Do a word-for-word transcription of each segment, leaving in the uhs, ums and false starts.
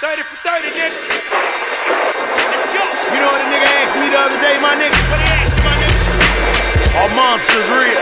thirty for thirty, nigga. Let's go. You know what a nigga asked me the other day, my nigga? What he asked you, my nigga? Are monsters real?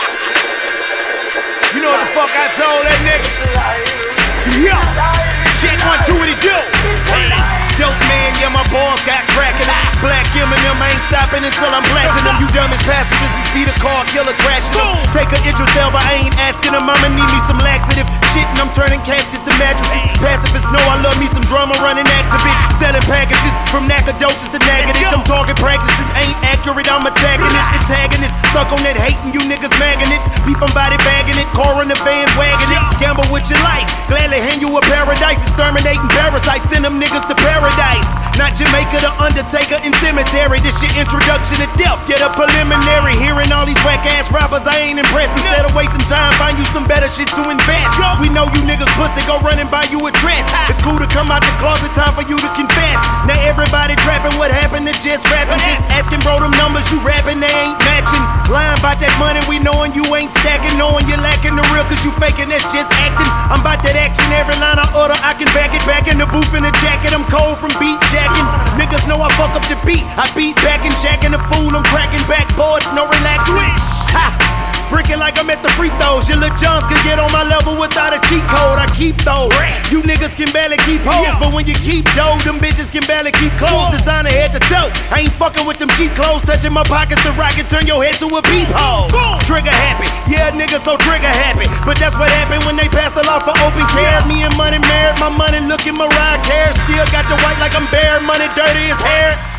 You know what the fuck I told that nigga? Yo, check one, two, what he do? Hey, dope man, yeah, my balls got crackin' up. Black M and M, I ain't stopping until I'm blasting them. You dumb as passengers, this beat a car, killer crashing them. Take a Idris Elba, I ain't asking them. I'ma need me some laxative shit, and I'm turning caskets to mattresses. Pacifists know I love me some drama, running acts of bitch. Selling packages from nacadocious to negative. I'm talking practicing, ain't accurate, I'm attacking it. Antagonist, stuck on that hating you niggas magnets. Beef, I'm body bagging it, car in the van wagging it. Gamble with your life, gladly hand you a paradise. Exterminating parasites, send them niggas to paradise. Not Jamaica, the Undertaker in cemetery. This shit introduction to death, get a preliminary. Hearing all these whack ass rappers, I ain't impressed. Instead of wasting time, find you some better shit to invest. We know you niggas pussy, go running by you a dress. It's cool to come out the closet, time for you to confess. Now everybody trapping, what happened to just rapping? Just asking bro, them numbers you rapping, they ain't matching. Lying about that money, we knowing you ain't stacking. Knowing you lacking the real, cause you faking, that's just acting. I'm about that action, every line I utter, I can back it. Back in the booth in the jacket, I'm cold from beat jacking. Niggas know I fuck up the beat, I beat back and jacking the fool, I'm cracking backboards, no relaxing. Ha! Bricking like I'm at the free throws. Your Lil Johns can get on my level without a cheat code. I keep those. You niggas can barely keep hoes, but when you keep dough, them bitches can barely keep clothes. Designer head to toe. I ain't fucking with them cheap clothes. Touching my pockets to rock and turn your head to a peephole. Trigger happy, yeah, niggas so trigger happy. But that's what happened when they passed the law for open care. Me and money married, my money looking Mariah Carey. Still got the white like I'm bare, money dirty as hair.